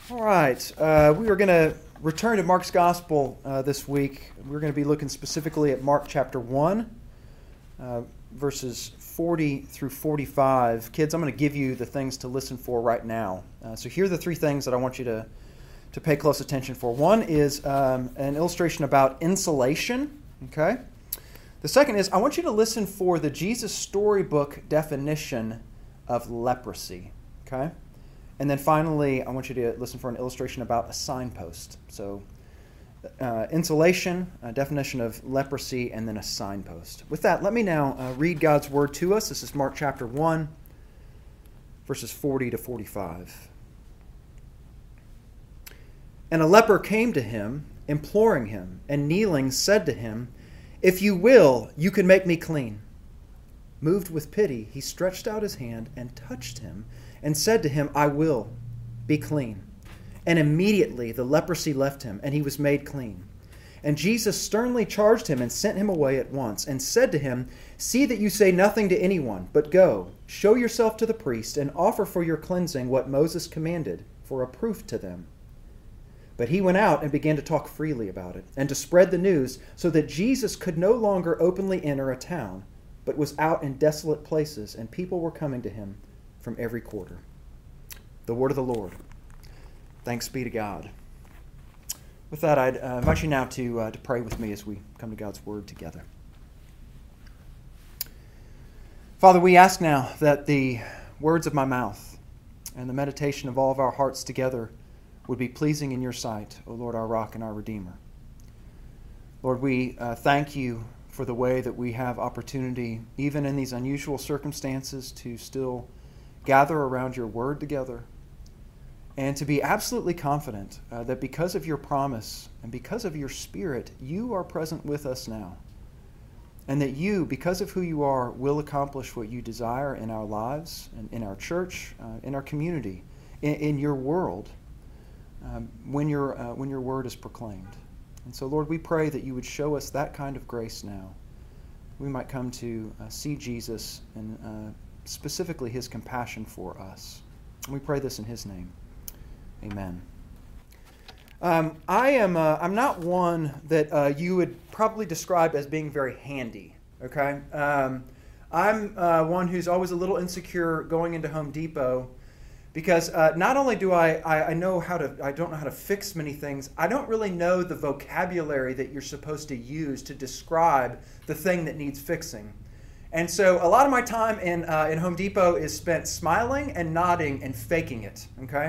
All right, we are going to return to Mark's Gospel this week. We're going to be looking specifically at Mark chapter 1, verses 40 through 45. Kids, I'm going to give you the things to listen for right now. So here are the three things that I want you to pay close attention for. One is an illustration about insulation, okay? The second is I want you to listen for the Jesus Storybook definition of leprosy, okay? And then finally, I want you to listen for an illustration about a signpost. So, insulation, a definition of leprosy, and then a signpost. With that, let me now read God's Word to us. This is Mark chapter 1, verses 40 to 45. And a leper came to him, imploring him, and kneeling said to him, "If you will, you can make me clean." Moved with pity, he stretched out his hand and touched him, and said to him, "I will, be clean." And immediately the leprosy left him, and he was made clean. And Jesus sternly charged him and sent him away at once, and said to him, "See that you say nothing to anyone, but go, show yourself to the priest, and offer for your cleansing what Moses commanded, for a proof to them." But he went out and began to talk freely about it, and to spread the news, so that Jesus could no longer openly enter a town, but was out in desolate places, and people were coming to him from every quarter. The word of the Lord. Thanks be to God. With that, I'd invite you now to pray with me as we come to God's word together. Father, we ask now that the words of my mouth and the meditation of all of our hearts together would be pleasing in your sight, O Lord, our rock and our Redeemer. Lord, we thank you for the way that we have opportunity, even in these unusual circumstances, to still gather around your word together, and to be absolutely confident that because of your promise and because of your Spirit, you are present with us now. And that you, because of who you are, will accomplish what you desire in our lives, and in our church, in our community, in your world, when your word is proclaimed. And so, Lord, we pray that you would show us that kind of grace now. We might come to see Jesus and specifically his compassion for us. And we pray this in his name. Amen. I'm not one that you would probably describe as being very handy, okay? I'm one who's always a little insecure going into Home Depot because not only do I don't know how to fix many things, I don't really know the vocabulary that you're supposed to use to describe the thing that needs fixing. And so a lot of my time in Home Depot is spent smiling and nodding and faking it, okay?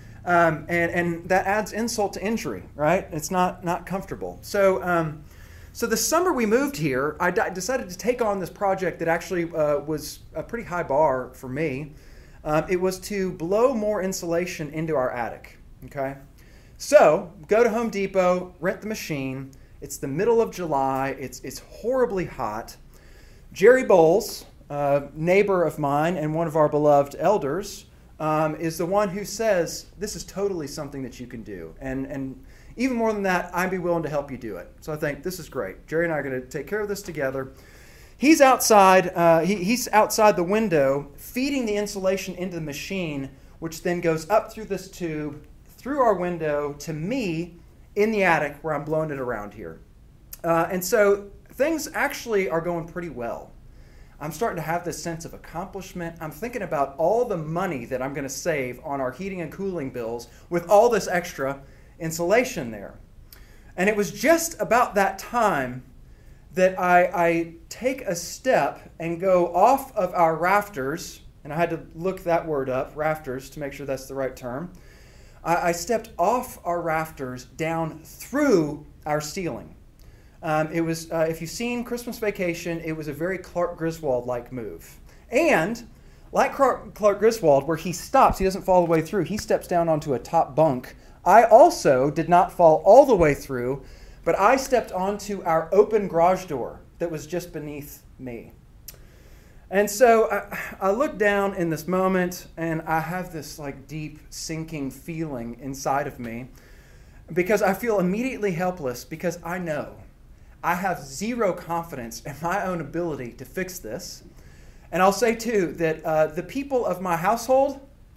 And that adds insult to injury, right? It's not comfortable. So the summer we moved here, I decided to take on this project that actually was a pretty high bar for me. It was to blow more insulation into our attic, okay? So go to Home Depot, rent the machine. It's the middle of July. It's horribly hot. Jerry Bowles, a neighbor of mine and one of our beloved elders, is the one who says, this is totally something that you can do. And even more than that, I'd be willing to help you do it. So I think this is great. Jerry and I are going to take care of this together. He's outside. He's outside the window feeding the insulation into the machine, which then goes up through this tube, through our window, to me in the attic where I'm blowing it around here. And so things actually are going pretty well. I'm starting to have this sense of accomplishment. I'm thinking about all the money that I'm going to save on our heating and cooling bills with all this extra insulation there. And it was just about that time that I take a step and go off of our rafters, and I had to look that word up, rafters, to make sure that's the right term. I stepped off our rafters down through our ceiling. It was, if you've seen Christmas Vacation, it was a very Clark Griswold-like move. And like Clark Griswold, where he stops, he doesn't fall all the way through, he steps down onto a top bunk. I also did not fall all the way through, but I stepped onto our open garage door that was just beneath me. And so I look down in this moment, and I have this like deep sinking feeling inside of me because I feel immediately helpless because I know I have zero confidence in my own ability to fix this. And I'll say, too, that the people of my household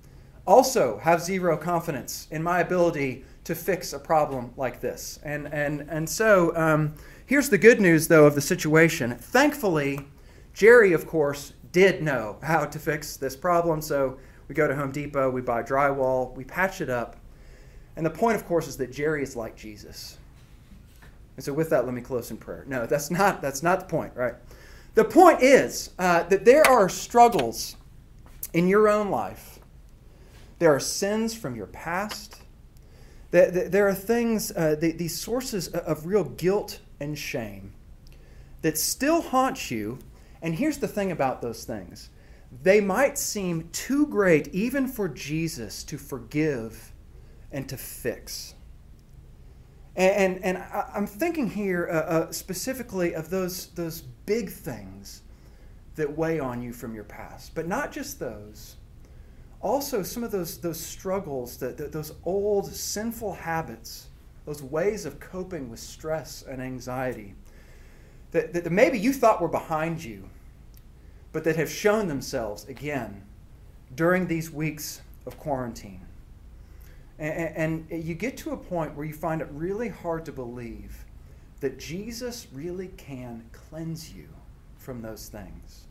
also have zero confidence in my ability to fix a problem like this. And so here's the good news, though, of the situation. Thankfully, Jerry, of course, did know how to fix this problem. So we go to Home Depot, we buy drywall, we patch it up. And the point, of course, is that Jerry is like Jesus. And so with that, let me close in prayer. No, that's not the point, right? The point is that there are struggles in your own life. There are sins from your past. There are things, these sources of real guilt and shame that still haunt you. And here's the thing about those things. They might seem too great even for Jesus to forgive and to fix. And I'm thinking here specifically of those big things that weigh on you from your past. But not just those. Also some of those struggles, those old sinful habits, those ways of coping with stress and anxiety that maybe you thought were behind you, but that have shown themselves again during these weeks of quarantine. And you get to a point where you find it really hard to believe that Jesus really can cleanse you from those things.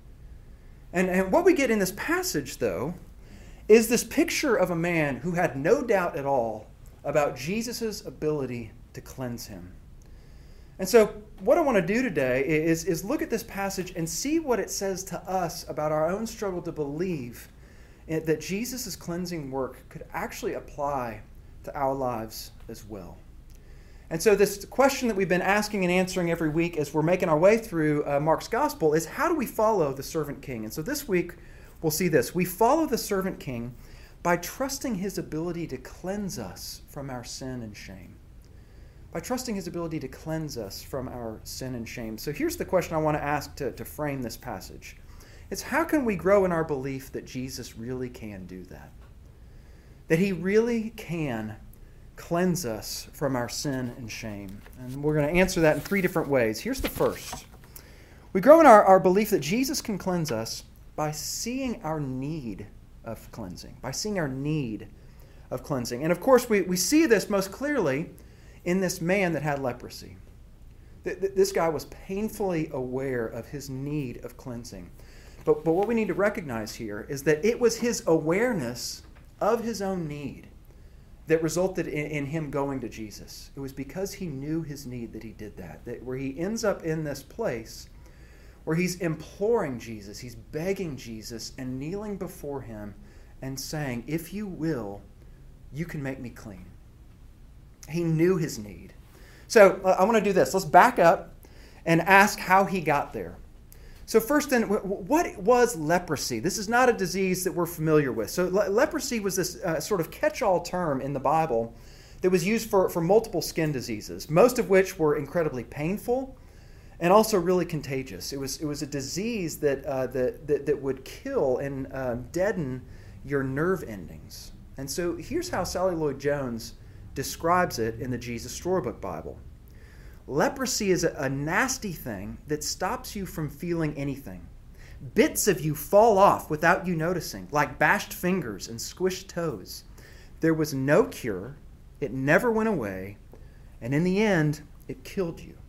And what we get in this passage, though, is this picture of a man who had no doubt at all about Jesus' ability to cleanse him. And so what I want to do today is look at this passage and see what it says to us about our own struggle to believe that Jesus' cleansing work could actually apply to our lives as well. And so this question that we've been asking and answering every week as we're making our way through Mark's gospel is, how do we follow the servant king? And so this week we'll see this. We follow the servant king by trusting his ability to cleanse us from our sin and shame. By trusting his ability to cleanse us from our sin and shame. So here's the question I want to ask to frame this passage. It's, how can we grow in our belief that Jesus really can do that? That he really can cleanse us from our sin and shame. And we're going to answer that in three different ways. Here's the first. We grow in our belief that Jesus can cleanse us by seeing our need of cleansing. By seeing our need of cleansing. And of course, we see this most clearly in this man that had leprosy. This guy was painfully aware of his need of cleansing. But what we need to recognize here is that it was his awareness of his own need that resulted in him going to Jesus. It was because he knew his need that he did that where he ends up in this place where he's imploring Jesus, he's begging Jesus and kneeling before him and saying, if you will, you can make me clean. He knew his need. So I want to do this. Let's back up and ask how he got there. So first then, what was leprosy? This is not a disease that we're familiar with. So leprosy was this sort of catch-all term in the Bible that was used for multiple skin diseases, most of which were incredibly painful and also really contagious. It was a disease that would kill and deaden your nerve endings. And so here's how Sally Lloyd Jones describes it in the Jesus Storybook Bible. Leprosy is a nasty thing that stops you from feeling anything. Bits of you fall off without you noticing, like bashed fingers and squished toes. There was no cure, it never went away, and in the end, it killed you.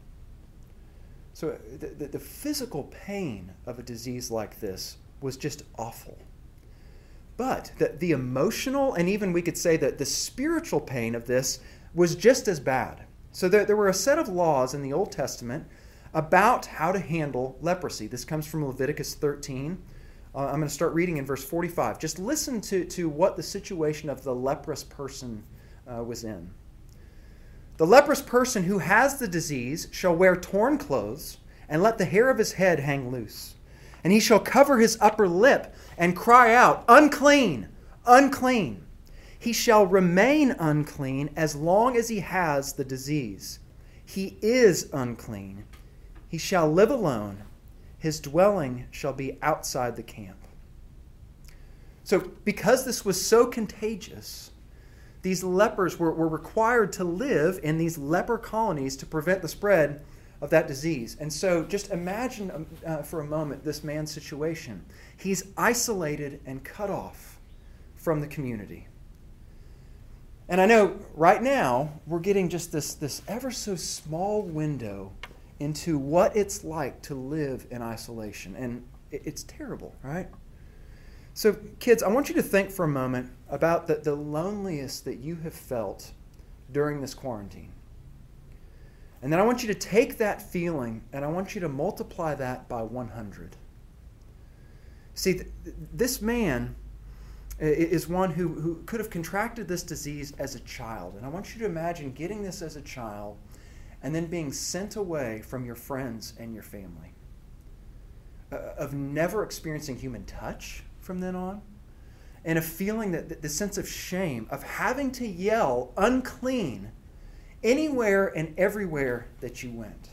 So the physical pain of a disease like this was just awful. But the emotional, and even we could say that the spiritual pain of this was just as bad. So there were a set of laws in the Old Testament about how to handle leprosy. This comes from Leviticus 13. I'm going to start reading in verse 45. Just listen to what the situation of the leprous person was in. The leprous person who has the disease shall wear torn clothes and let the hair of his head hang loose. And he shall cover his upper lip and cry out, unclean, unclean. He shall remain unclean as long as he has the disease. He is unclean. He shall live alone. His dwelling shall be outside the camp. So because this was so contagious, these lepers were required to live in these leper colonies to prevent the spread of that disease. And so just imagine for a moment this man's situation. He's isolated and cut off from the community. And I know right now we're getting just this ever so small window into what it's like to live in isolation. And it's terrible, right? So kids, I want you to think for a moment about the loneliest that you have felt during this quarantine. And then I want you to take that feeling and I want you to multiply that by 100. See, this man is one who could have contracted this disease as a child. And I want you to imagine getting this as a child and then being sent away from your friends and your family. Of never experiencing human touch from then on. And of feeling that the sense of shame, of having to yell unclean anywhere and everywhere that you went.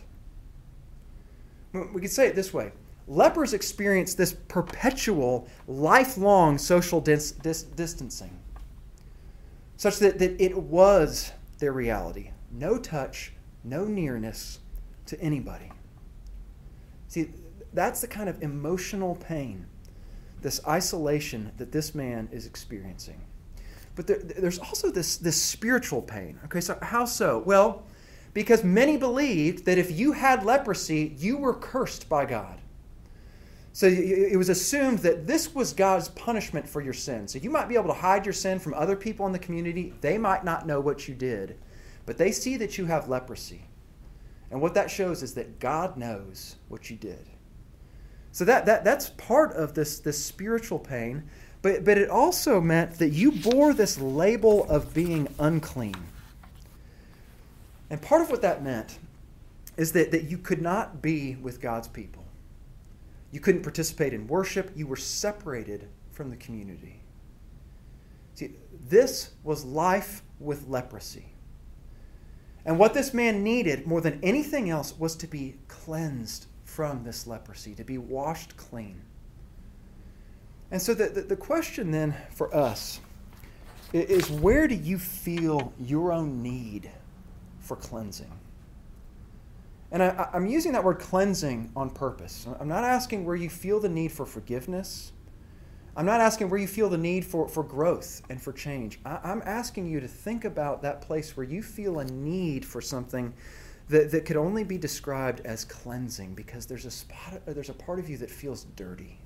We could say it this way. Lepers experience this perpetual, lifelong social distancing, such that it was their reality. No touch, no nearness to anybody. See, that's the kind of emotional pain, this isolation that this man is experiencing. But there's also this spiritual pain. Okay, so how so? Well, because many believed that if you had leprosy, you were cursed by God. So it was assumed that this was God's punishment for your sin. So you might be able to hide your sin from other people in the community. They might not know what you did, but they see that you have leprosy. And what that shows is that God knows what you did. So that's part of this spiritual pain, but it also meant that you bore this label of being unclean. And part of what that meant is that you could not be with God's people. You couldn't participate in worship. You were separated from the community. See, this was life with leprosy. And what this man needed more than anything else was to be cleansed from this leprosy, to be washed clean. And so the question then for us is, where do you feel your own need for cleansing? And I'm using that word cleansing on purpose. I'm not asking where you feel the need for forgiveness. I'm not asking where you feel the need for growth and for change. I'm asking you to think about that place where you feel a need for something that could only be described as cleansing, because there's a part of you that feels dirty.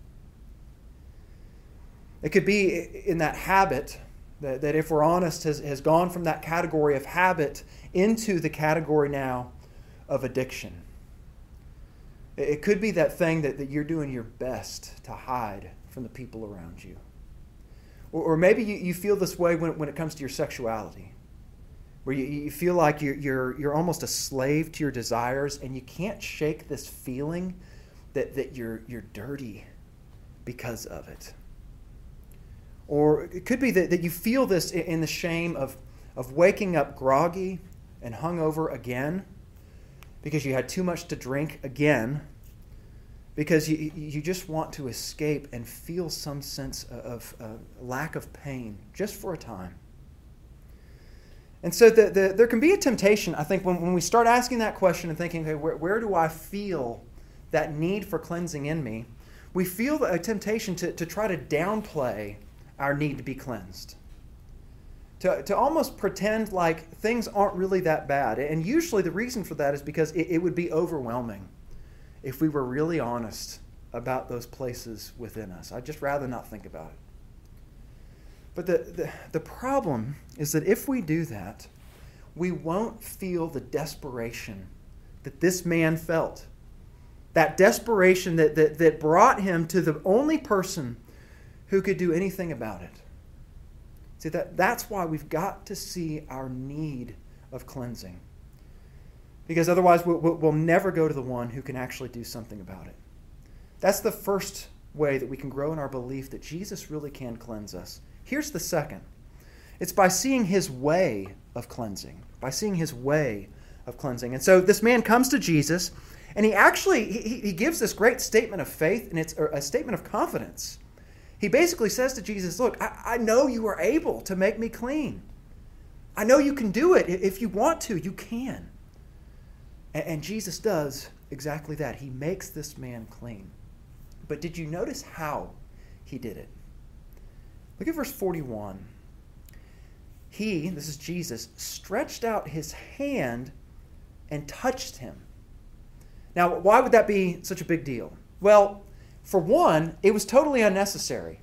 It could be in that habit that if we're honest, has gone from that category of habit into the category now of addiction. It could be that thing that you're doing your best to hide from the people around you. Or maybe you feel this way when it comes to your sexuality, where you feel like you're almost a slave to your desires, and you can't shake this feeling that you're dirty because of it. Or it could be that you feel this in the shame of waking up groggy and hungover again because you had too much to drink again, because you just want to escape and feel some sense of lack of pain just for a time. And so there can be a temptation, I think, when we start asking that question and thinking, okay, where do I feel that need for cleansing in me? We feel a temptation to try to downplay our need to be cleansed. To almost pretend like things aren't really that bad. And usually the reason for that is because it would be overwhelming if we were really honest about those places within us. I'd just rather not think about it. But the problem is that if we do that, we won't feel the desperation that this man felt. That desperation that brought him to the only person who could do anything about it. See, that's why we've got to see our need of cleansing. Because otherwise we'll never go to the one who can actually do something about it. That's the first way that we can grow in our belief that Jesus really can cleanse us. Here's the second. It's by seeing his way of cleansing. By seeing his way of cleansing. And so this man comes to Jesus, and he gives this great statement of faith, and it's a statement of confidence. He basically says to Jesus, look, I know you are able to make me clean. I know you can do it. If you want to, you can. And Jesus does exactly that. He makes this man clean. But did you notice how he did it? Look at verse 41. He, this is Jesus, stretched out his hand and touched him. Now, why would that be such a big deal? Well, for one, it was totally unnecessary.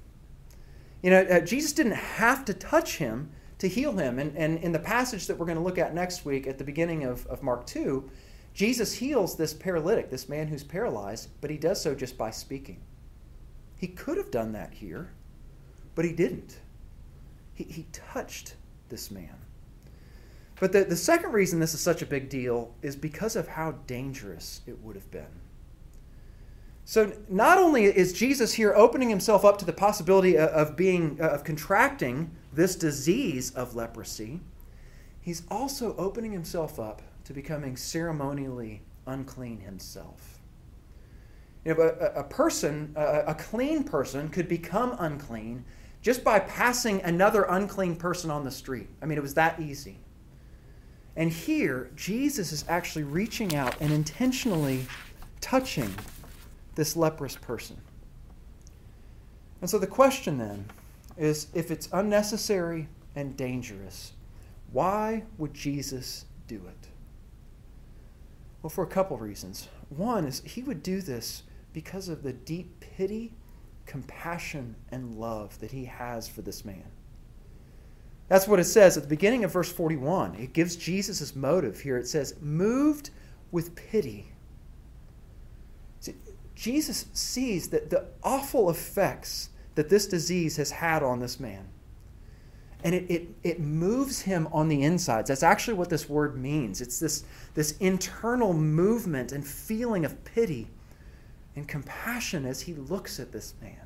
Jesus didn't have to touch him to heal him. And in the passage that we're going to look at next week at the beginning of Mark 2, Jesus heals this paralytic, this man who's paralyzed, but he does so just by speaking. He could have done that here, but he didn't. He touched this man. But the second reason this is such a big deal is because of how dangerous it would have been. So not only is Jesus here opening himself up to the possibility of contracting this disease of leprosy, he's also opening himself up to becoming ceremonially unclean himself. A clean person could become unclean just by passing another unclean person on the street. It was that easy. And here, Jesus is actually reaching out and intentionally touching this leprous person. And so the question then is, if it's unnecessary and dangerous, why would Jesus do it? Well, for a couple reasons. One is he would do this because of the deep pity, compassion, and love that he has for this man. That's what it says at the beginning of verse 41. It gives Jesus' motive here. It says, moved with pity. See, Jesus sees that the awful effects that this disease has had on this man. And it moves him on the insides. That's actually what this word means. It's this internal movement and feeling of pity and compassion as he looks at this man.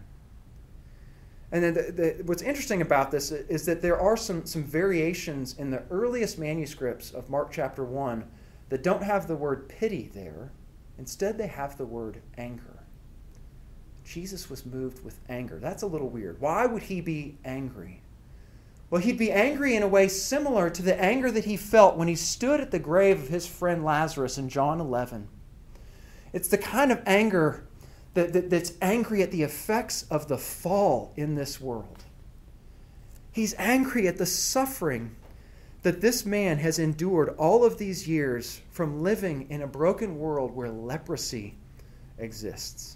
And then what's interesting about this is that there are some variations in the earliest manuscripts of Mark chapter 1 that don't have the word pity there. Instead, they have the word anger. Jesus was moved with anger. That's a little weird. Why would he be angry? Well, he'd be angry in a way similar to the anger that he felt when he stood at the grave of his friend Lazarus in John 11. It's the kind of anger that's angry at the effects of the fall in this world. He's angry at the suffering that this man has endured all of these years from living in a broken world where leprosy exists.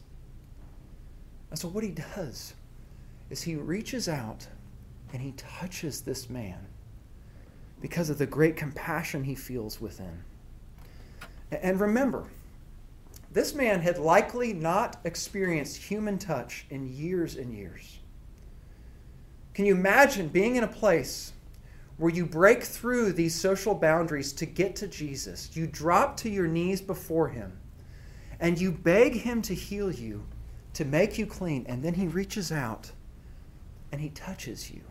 And so what he does is he reaches out and he touches this man because of the great compassion he feels within. And remember, this man had likely not experienced human touch in years and years. Can you imagine being in a place where you break through these social boundaries to get to Jesus? You drop to your knees before him, and you beg him to heal you, to make you clean, and then he reaches out and he touches you.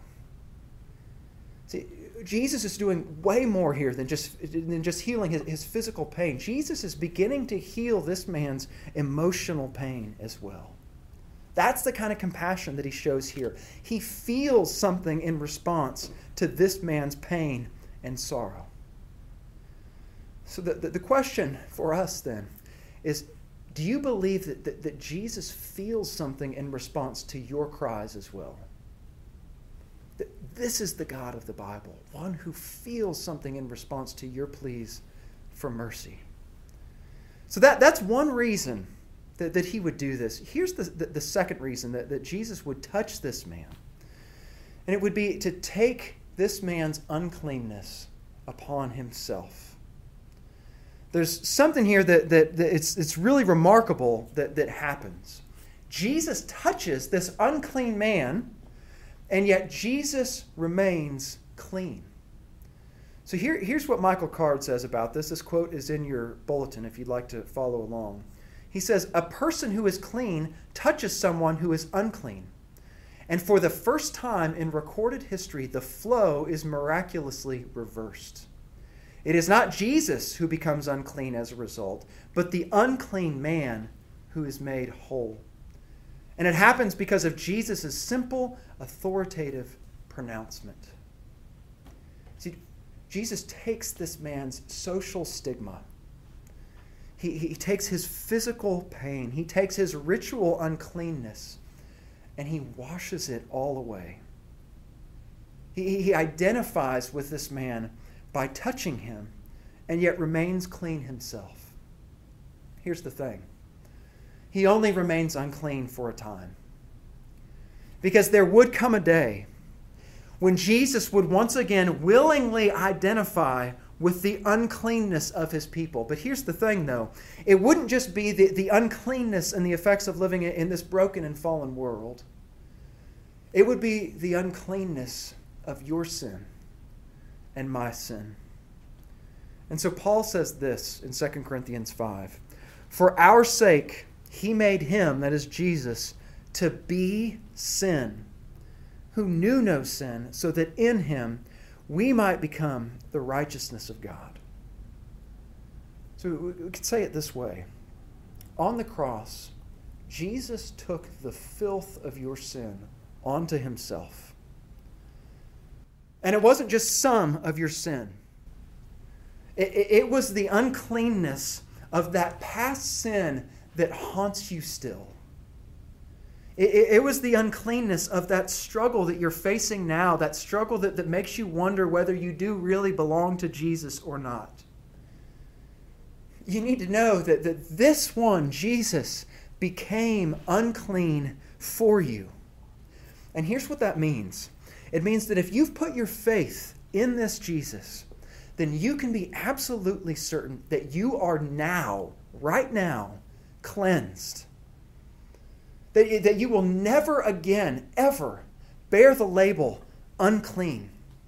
See, Jesus is doing way more here than just healing his physical pain. Jesus is beginning to heal this man's emotional pain as well. That's the kind of compassion that he shows here. He feels something in response to this man's pain and sorrow. So the question for us then is, do you believe that Jesus feels something in response to your cries as well? This is the God of the Bible, one who feels something in response to your pleas for mercy. So that's one reason that he would do this. Here's the second reason that Jesus would touch this man. And it would be to take this man's uncleanness upon himself. There's something here that it's really remarkable that happens. Jesus touches this unclean man, and yet Jesus remains clean. So here's what Michael Card says about this. This quote is in your bulletin if you'd like to follow along. He says, "A person who is clean touches someone who is unclean. And for the first time in recorded history, the flow is miraculously reversed. It is not Jesus who becomes unclean as a result, but the unclean man who is made whole. And it happens because of Jesus' simple, authoritative pronouncement." See, Jesus takes this man's social stigma. He takes his physical pain. He takes his ritual uncleanness, and he washes it all away. He identifies with this man by touching him, and yet remains clean himself. Here's the thing. He only remains unclean for a time. Because there would come a day when Jesus would once again willingly identify with the uncleanness of his people. But here's the thing, though. It wouldn't just be the uncleanness and the effects of living in this broken and fallen world. It would be the uncleanness of your sin and my sin. And so Paul says this in 2 Corinthians 5. For our sake, he made him, that is Jesus, to be sin, who knew no sin, so that in him we might become the righteousness of God. So we could say it this way. On the cross, Jesus took the filth of your sin onto himself. And it wasn't just some of your sin. It was the uncleanness of that past sin that haunts you still. It was the uncleanness of that struggle that you're facing now, that struggle that makes you wonder whether you do really belong to Jesus or not. You need to know that this one, Jesus, became unclean for you. And here's what that means. It means that if you've put your faith in this Jesus, then you can be absolutely certain that you are now, right now, cleansed. That you will never again, ever, bear the label unclean.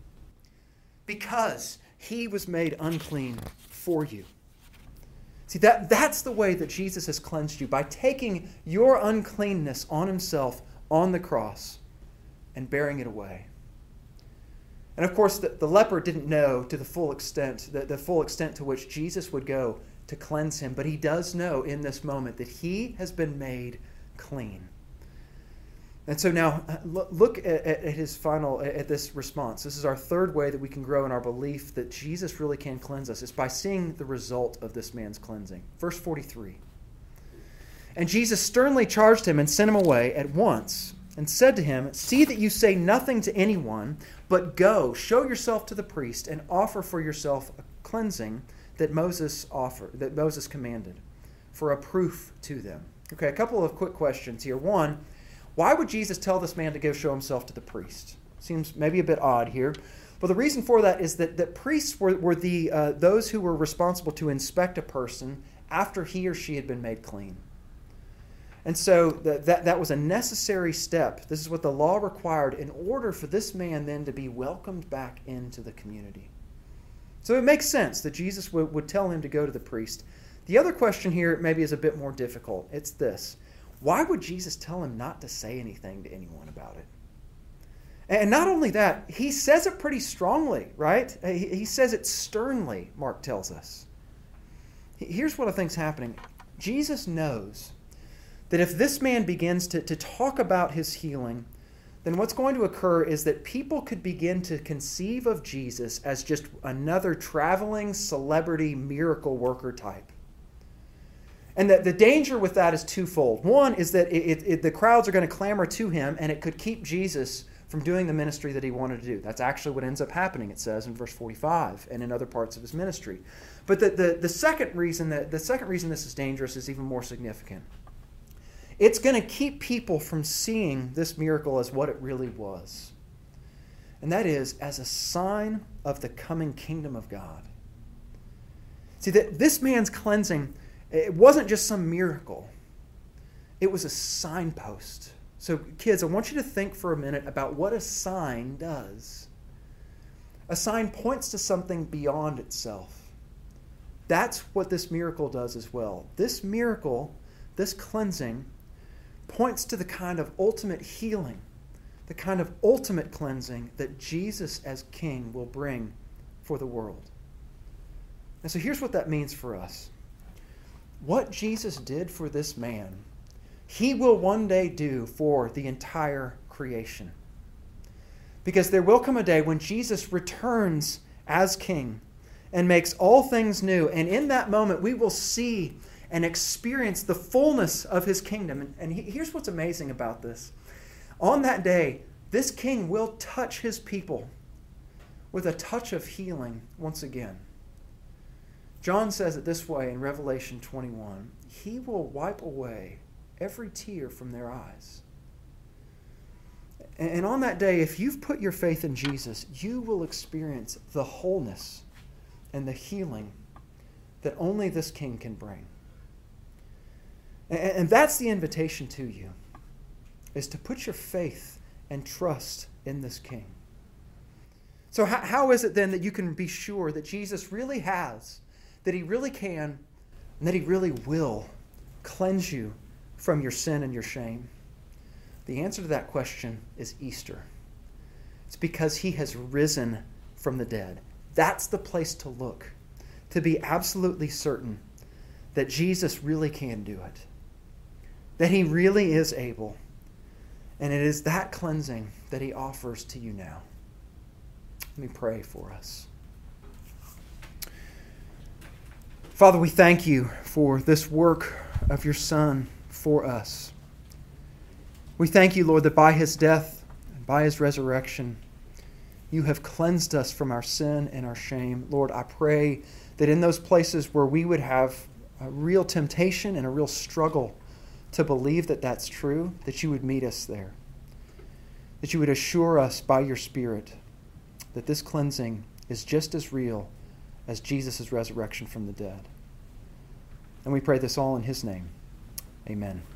Because he was made unclean for you. See, that's the way that Jesus has cleansed you, by taking your uncleanness on himself on the cross and bearing it away. And of course, the leper didn't know to the full extent to which Jesus would go to cleanse him. But he does know in this moment that he has been made clean. And so now look at this response. This is our third way that we can grow in our belief that Jesus really can cleanse us. It's by seeing the result of this man's cleansing. Verse 43. And Jesus sternly charged him and sent him away at once, and said to him, see that you say nothing to anyone, but go, show yourself to the priest, and offer for yourself a cleansing that Moses commanded, for a proof to them. Okay, a couple of quick questions here. One, why would Jesus tell this man to go show himself to the priest? Seems maybe a bit odd here. But the reason for that is that priests were those who were responsible to inspect a person after he or she had been made clean. And so that was a necessary step. This is what the law required in order for this man then to be welcomed back into the community. So it makes sense that Jesus would tell him to go to the priest. The other question here maybe is a bit more difficult. It's this. Why would Jesus tell him not to say anything to anyone about it? And not only that, he says it pretty strongly, right? He says it sternly, Mark tells us. Here's what I think's happening. Jesus knows that if this man begins to talk about his healing, then what's going to occur is that people could begin to conceive of Jesus as just another traveling celebrity miracle worker type. And the danger with that is twofold. One is that the crowds are going to clamor to him, and it could keep Jesus from doing the ministry that he wanted to do. That's actually what ends up happening, it says in verse 45 and in other parts of his ministry. But the second reason this is dangerous is even more significant. It's going to keep people from seeing this miracle as what it really was. And that is as a sign of the coming kingdom of God. See, that this man's cleansing, it wasn't just some miracle. It was a signpost. So kids, I want you to think for a minute about what a sign does. A sign points to something beyond itself. That's what this miracle does as well. This miracle, this cleansing, points to the kind of ultimate healing, the kind of ultimate cleansing that Jesus as King will bring for the world. And so here's what that means for us. What Jesus did for this man, he will one day do for the entire creation. Because there will come a day when Jesus returns as King and makes all things new. And in that moment, we will see and experience the fullness of his kingdom. And here's what's amazing about this. On that day, this King will touch his people with a touch of healing once again. John says it this way in Revelation 21. He will wipe away every tear from their eyes. And on that day, if you've put your faith in Jesus, you will experience the wholeness and the healing that only this King can bring. And that's the invitation to you, is to put your faith and trust in this King. So how is it then that you can be sure that Jesus really has, that he really can, and that he really will cleanse you from your sin and your shame? The answer to that question is Easter. It's because he has risen from the dead. That's the place to look, to be absolutely certain that Jesus really can do it, that he really is able. And it is that cleansing that he offers to you now. Let me pray for us. Father, we thank you for this work of your Son for us. We thank you, Lord, that by his death and by his resurrection, you have cleansed us from our sin and our shame. Lord, I pray that in those places where we would have a real temptation and a real struggle to believe that that's true, that you would meet us there. That you would assure us by your Spirit that this cleansing is just as real as Jesus' resurrection from the dead. And we pray this all in his name. Amen.